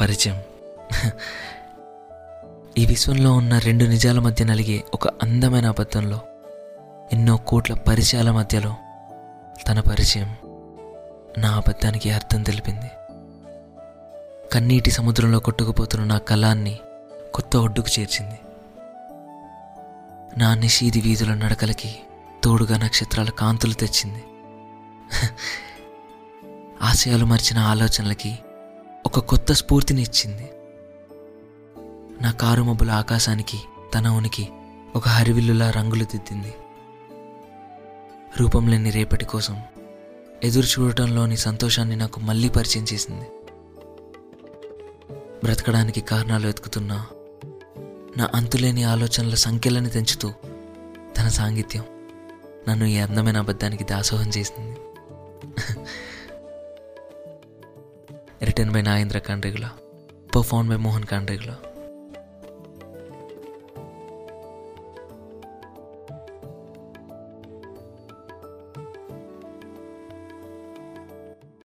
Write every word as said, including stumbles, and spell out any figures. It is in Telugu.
పరిచయం. ఈ విశ్వంలో ఉన్న రెండు నిజాల మధ్య నలిగే ఒక అందమైన అబద్ధంలో, ఎన్నో కోట్ల పరిచయాల మధ్యలో తన పరిచయం నా అబద్ధానికి అర్థం తెలిపింది. కన్నీటి సముద్రంలో కొట్టుకుపోతున్న నా కళాన్ని కొత్త ఒడ్డుకు చేర్చింది. నా నిషీది వీధుల నడకలకి తోడుగా నక్షత్రాల కాంతులు తెచ్చింది. ఆశయాలు మర్చిన ఆలోచనలకి ఒక కొత్త స్ఫూర్తిని ఇచ్చింది. నా కారు మబ్బుల ఆకాశానికి తన ఉనికి ఒక హరివిల్లులా రంగులు దిద్దింది. రూపం లేని రేపటి కోసం ఎదురు చూడటంలోని సంతోషాన్ని నాకు మళ్ళీ పరిచయం చేసింది. బ్రతకడానికి కారణాలు వెతుకుతున్నా నా అంతులేని ఆలోచనల సంఖ్యలను తెంచుతూ తన సాంగత్యం నన్ను ఈ అందమైన అబద్ధానికి దాసోహం చేసింది. Written by Nagendra Kandregula, perform by Mohan Kandregula.